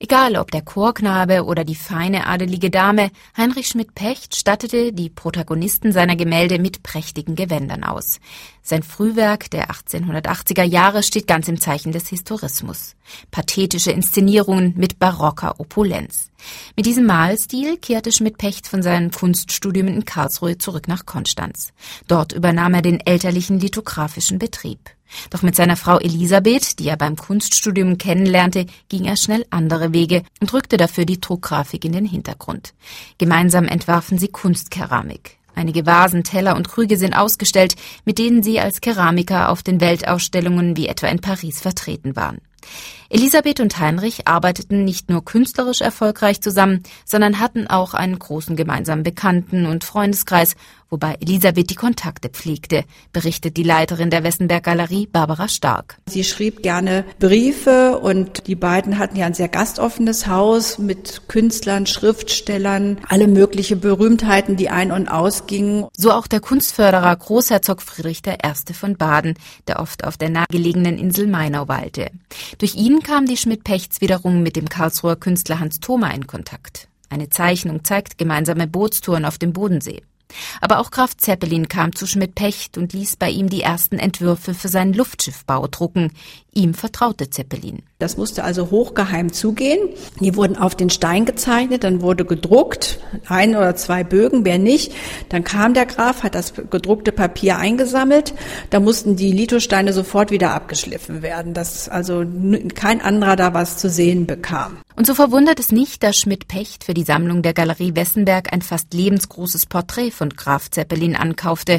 Egal ob der Chorknabe oder die feine adelige Dame, Heinrich Schmidt-Pecht stattete die Protagonisten seiner Gemälde mit prächtigen Gewändern aus. Sein Frühwerk der 1880er Jahre steht ganz im Zeichen des Historismus. Pathetische Inszenierungen mit barocker Opulenz. Mit diesem Malstil kehrte Schmidt-Pecht von seinem Kunststudium in Karlsruhe zurück nach Konstanz. Dort übernahm er den elterlichen lithografischen Betrieb. Doch mit seiner Frau Elisabeth, die er beim Kunststudium kennenlernte, ging er schnell andere Wege und rückte dafür die Druckgrafik in den Hintergrund. Gemeinsam entwarfen sie Kunstkeramik. Einige Vasen, Teller und Krüge sind ausgestellt, mit denen sie als Keramiker auf den Weltausstellungen wie etwa in Paris vertreten waren. Elisabeth und Heinrich arbeiteten nicht nur künstlerisch erfolgreich zusammen, sondern hatten auch einen großen gemeinsamen Bekannten- und Freundeskreis, wobei Elisabeth die Kontakte pflegte, berichtet die Leiterin der Wessenberg Galerie, Barbara Stark. Sie schrieb gerne Briefe und die beiden hatten ja ein sehr gastoffenes Haus mit Künstlern, Schriftstellern, alle mögliche Berühmtheiten, die ein- und ausgingen. So auch der Kunstförderer Großherzog Friedrich I. von Baden, der oft auf der nahegelegenen Insel Mainau weilte. Durch ihn kamen die Schmidt-Pechts wiederum mit dem Karlsruher Künstler Hans Thoma in Kontakt. Eine Zeichnung zeigt gemeinsame Bootstouren auf dem Bodensee. Aber auch Graf Zeppelin kam zu Schmidt-Pecht und ließ bei ihm die ersten Entwürfe für seinen Luftschiffbau drucken. Ihm vertraute Zeppelin. Das musste also hochgeheim zugehen. Die wurden auf den Stein gezeichnet, dann wurde gedruckt, 1 oder 2 Bögen, wer nicht. Dann kam der Graf, hat das gedruckte Papier eingesammelt. Da mussten die Lithosteine sofort wieder abgeschliffen werden, dass also kein anderer da was zu sehen bekam. Und so verwundert es nicht, dass Schmidt-Pecht für die Sammlung der Galerie Wessenberg ein fast lebensgroßes Porträt von Graf Zeppelin ankaufte.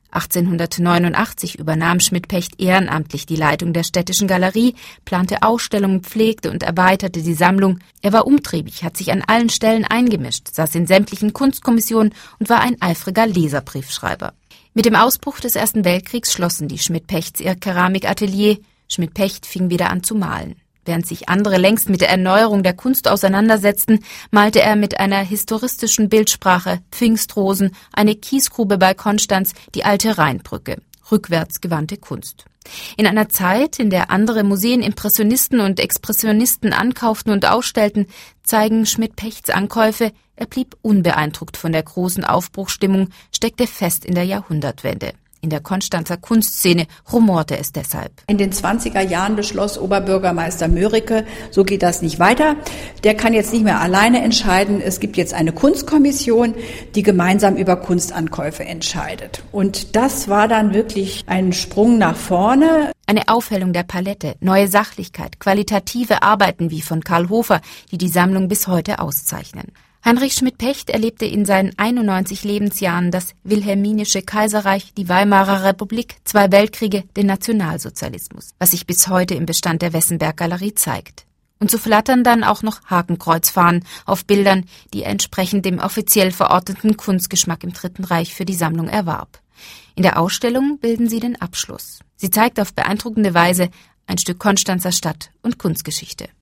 1889 übernahm Schmidt-Pecht ehrenamtlich die Leitung der Städtischen Galerie, plante Ausstellungen, pflegte und erweiterte die Sammlung. Er war umtriebig, hat sich an allen Stellen eingemischt, saß in sämtlichen Kunstkommissionen und war ein eifriger Leserbriefschreiber. Mit dem Ausbruch des Ersten Weltkriegs schlossen die Schmidt-Pechts ihr Keramikatelier. Schmidt-Pecht fing wieder an zu malen. Während sich andere längst mit der Erneuerung der Kunst auseinandersetzten, malte er mit einer historistischen Bildsprache Pfingstrosen, eine Kiesgrube bei Konstanz, die alte Rheinbrücke, rückwärts gewandte Kunst. In einer Zeit, in der andere Museen Impressionisten und Expressionisten ankauften und ausstellten, zeigen Schmidt-Pechts Ankäufe, er blieb unbeeindruckt von der großen Aufbruchsstimmung, steckte fest in der Jahrhundertwende. In der Konstanzer Kunstszene rumorte es deshalb. In den 20er Jahren beschloss Oberbürgermeister Mörike, so geht das nicht weiter. Der kann jetzt nicht mehr alleine entscheiden. Es gibt jetzt eine Kunstkommission, die gemeinsam über Kunstankäufe entscheidet. Und das war dann wirklich ein Sprung nach vorne. Eine Aufhellung der Palette, neue Sachlichkeit, qualitative Arbeiten wie von Karl Hofer, die die Sammlung bis heute auszeichnen. Heinrich Schmidt-Pecht erlebte in seinen 91 Lebensjahren das Wilhelminische Kaiserreich, die Weimarer Republik, 2 Weltkriege, den Nationalsozialismus, was sich bis heute im Bestand der Wessenberg Galerie zeigt. Und so flattern dann auch noch Hakenkreuzfahnen auf Bildern, die er entsprechend dem offiziell verordneten Kunstgeschmack im Dritten Reich für die Sammlung erwarb. In der Ausstellung bilden sie den Abschluss. Sie zeigt auf beeindruckende Weise ein Stück Konstanzer Stadt- und Kunstgeschichte.